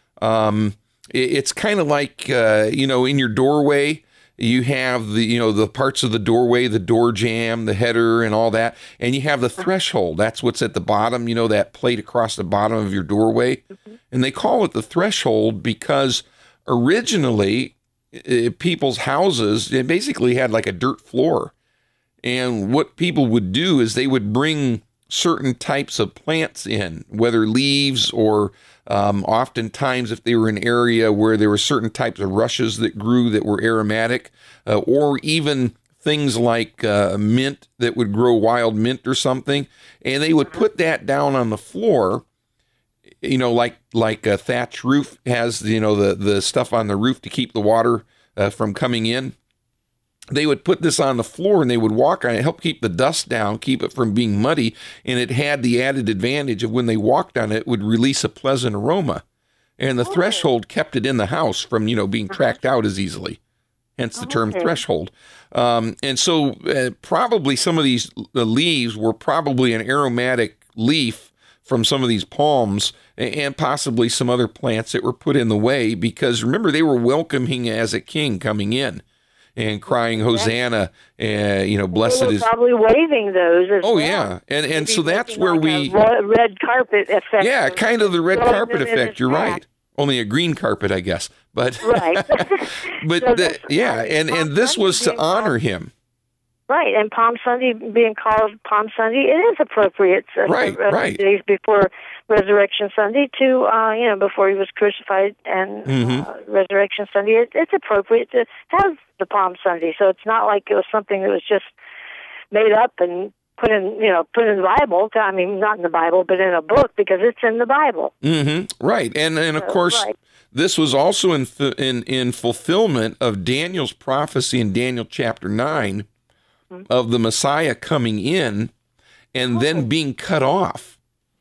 Um, it, it's kind of like, uh, you know, in your doorway, you have the, you know, the parts of the doorway, the door jamb, the header and all that. And you have the threshold. That's what's at the bottom, you know, that plate across the bottom of your doorway. Mm-hmm. And they call it the threshold because originally uh, people's houses, it basically had like a dirt floor. And what people would do is they would bring certain types of plants in, whether leaves or um, oftentimes if they were in an area where there were certain types of rushes that grew that were aromatic, uh, or even things like uh, mint that would grow wild mint or something, and they would put that down on the floor, you know, like like a thatch roof has, you know, the, the stuff on the roof to keep the water uh, from coming in. They would put this on the floor and they would walk on it, help keep the dust down, keep it from being muddy. And it had the added advantage of when they walked on it, it would release a pleasant aroma. And the oh. threshold kept it in the house from, you know, being tracked out as easily. Hence the term okay. threshold. Um, and so uh, probably some of these the leaves were probably an aromatic leaf from some of these palms and possibly some other plants that were put in the way because remember, they were welcoming as a king coming in. And crying Hosanna, uh, you know, blessed they were is probably waving those. As oh well. yeah, and and Maybe so that's where like we a red carpet effect. Yeah, kind of the red carpet effect. You're hat. right. Only a green carpet, I guess. But right. but so the, yeah, and and this was to honor him. Right, and Palm Sunday being called Palm Sunday, it is appropriate. Uh, right, uh, right. Days before Resurrection Sunday to, uh, you know, before he was crucified and mm-hmm. uh, Resurrection Sunday, it, it's appropriate to have the Palm Sunday. So it's not like it was something that was just made up and put in, you know, put in the Bible. I mean, not in the Bible, but in a book because it's in the Bible. Mm-hmm. Right, and and of so, course. Right. This was also in, in in fulfillment of Daniel's prophecy in Daniel chapter nine mm-hmm. of the Messiah coming in and oh. then being cut off.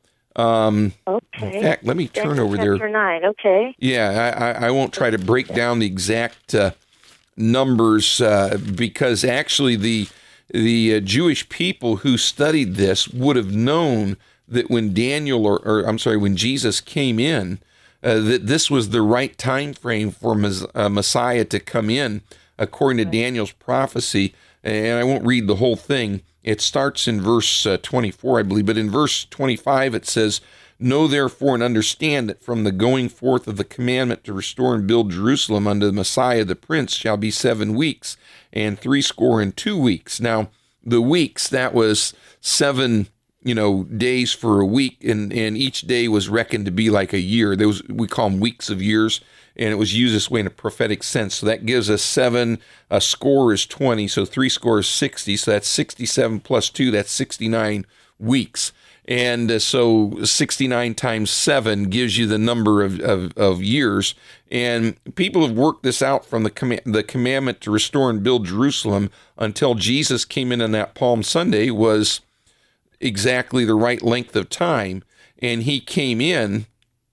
Um, okay. In fact, let me turn Daniel over chapter there. nine, okay. Yeah, I, I, I won't try to break down the exact uh, numbers uh, because actually the the uh, Jewish people who studied this would have known that when Daniel or, or I'm sorry, when Jesus came in, Uh, that this was the right time frame for mes- uh, Messiah to come in, according to Daniel's prophecy. And I won't read the whole thing, It starts in verse uh, twenty-four, I believe, but in verse twenty-five it says, "Know therefore and understand that from the going forth of the commandment to restore and build Jerusalem unto the Messiah the Prince shall be seven weeks, and threescore and two weeks." Now, the weeks, that was seven, you know, days for a week, and, and each day was reckoned to be like a year. There was, we call them weeks of years, and it was used this way in a prophetic sense. So that gives us seven, a score is twenty, so three score is sixty, so that's sixty-seven plus two, that's sixty-nine weeks. And uh, so sixty-nine times seven gives you the number of, of, of years. And people have worked this out from the, com- the commandment to restore and build Jerusalem until Jesus came in on that Palm Sunday was exactly the right length of time. And he came in,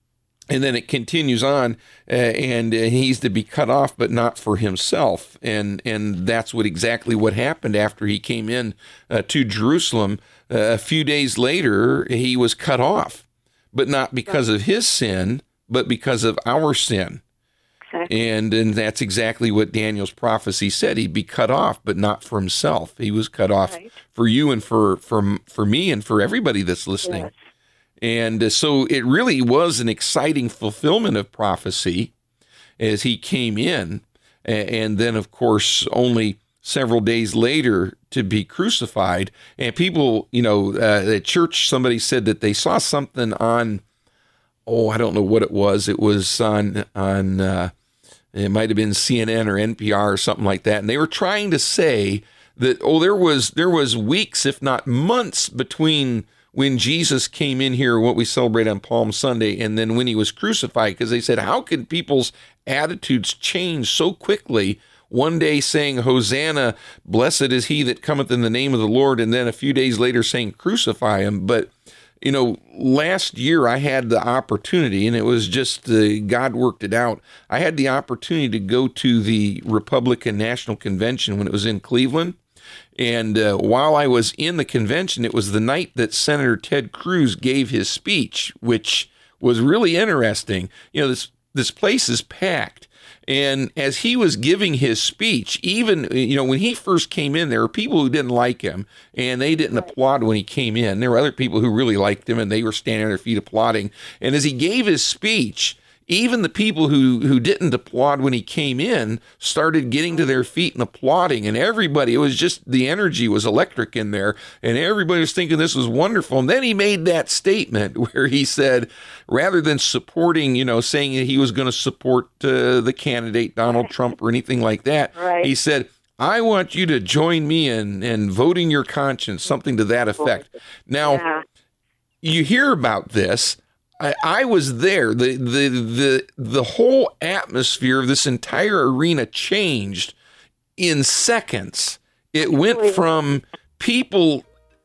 and then it continues on, uh, and uh, he's to be cut off, but not for himself. And and that's what exactly what happened after he came in uh, to Jerusalem. Uh, a few days later, he was cut off, but not because of his sin, but because of our sin. Okay. And and that's exactly what Daniel's prophecy said. He'd be cut off, but not for himself. He was cut off right. for you and for, for, for me and for everybody that's listening. Yes. And uh, so it really was an exciting fulfillment of prophecy as he came in. And then, of course, only several days later to be crucified. And people, you know, uh, at church, somebody said that they saw something on, oh, I don't know what it was. It was on, on uh, it might have been C N N or N P R or something like that. And they were trying to say that, oh, there was there was weeks, if not months, between when Jesus came in here, what we celebrate on Palm Sunday, and then when he was crucified, because they said, how could people's attitudes change so quickly? One day saying, Hosanna, blessed is he that cometh in the name of the Lord, and then a few days later saying, crucify him. But, you know, last year I had the opportunity, and it was just uh, God worked it out. I had the opportunity to go to the Republican National Convention when it was in Cleveland. And uh, while I was in the convention, it was the night that Senator Ted Cruz gave his speech, which was really interesting. You know, this this place is packed. And as he was giving his speech, even, you know, when he first came in, there were people who didn't like him, and they didn't applaud when he came in. There were other people who really liked him, and they were standing on their feet applauding. And as he gave his speech, even the people who, who didn't applaud when he came in started getting to their feet and applauding, and everybody, it was just, the energy was electric in there, and everybody was thinking this was wonderful. And then he made that statement where he said, rather than supporting, you know, saying that he was going to support uh, the candidate, Donald Trump, or anything like that, right. He said, I want you to join me in, in voting your conscience, something to that effect. Now, yeah. You hear about this. I, I was there. The, the the the whole atmosphere of this entire arena changed in seconds. It went from people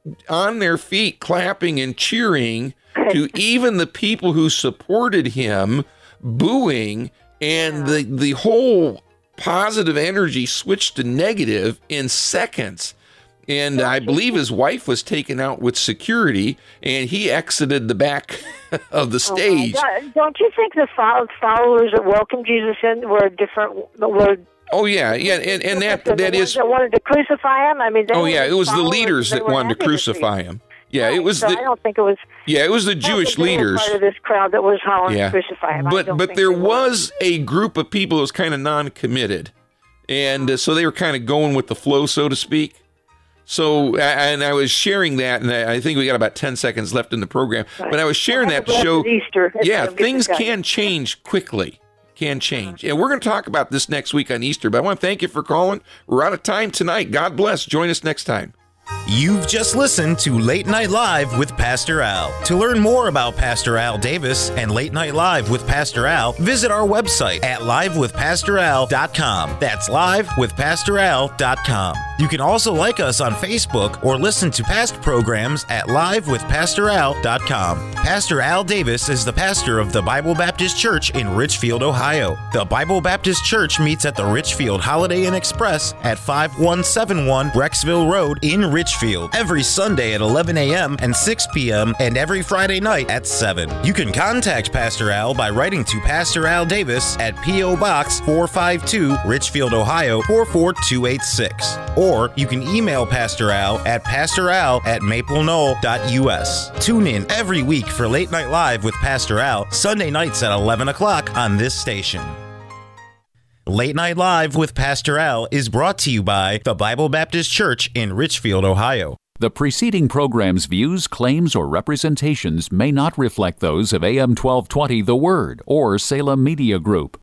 on their feet clapping and cheering to even the people who supported him booing, and the, the whole positive energy switched to negative in seconds. And I believe his wife was taken out with security, and he exited the back of the stage. Oh, don't you think the followers that welcomed Jesus in were different? Were oh yeah, yeah, and, and that that is that wanted to crucify him. I mean, oh yeah, it was the leaders that wanted to crucify him. Yeah, right, it was. So the, I don't think it was. Yeah, it was the Jewish leaders. Part of this crowd that was hollering yeah. to crucify him. But but there was a group of people that was kind of non-committed, and uh, so they were kind of going with the flow, so to speak. So, and I was sharing that, and I think we got about ten seconds left in the program, right. But I was sharing that to show, Easter. yeah, things can change quickly, can change. And we're going to talk about this next week on Easter, but I want to thank you for calling. We're out of time tonight. God bless. Join us next time. You've just listened to Late Night Live with Pastor Al. To learn more about Pastor Al Davis and Late Night Live with Pastor Al, visit our website at live with pastor al dot com. That's live with pastor al dot com. You can also like us on Facebook or listen to past programs at live with pastor al dot com. Pastor Al Davis is the pastor of the Bible Baptist Church in Richfield, Ohio. The Bible Baptist Church meets at the Richfield Holiday Inn Express at five one seven one Brecksville Road in Richfield, every Sunday at eleven a.m. and six p.m. and every Friday night at seven. You can contact Pastor Al by writing to Pastor Al Davis at P O. Box four five two, Richfield, Ohio four four two eight six. Or you can email Pastor Al at pastoral at maple knoll dot u s. Tune in every week for Late Night Live with Pastor Al, Sunday nights at eleven o'clock on this station. Late Night Live with Pastor Al is brought to you by the Bible Baptist Church in Richfield, Ohio. The preceding program's views, claims, or representations may not reflect those of A M twelve twenty The Word or Salem Media Group.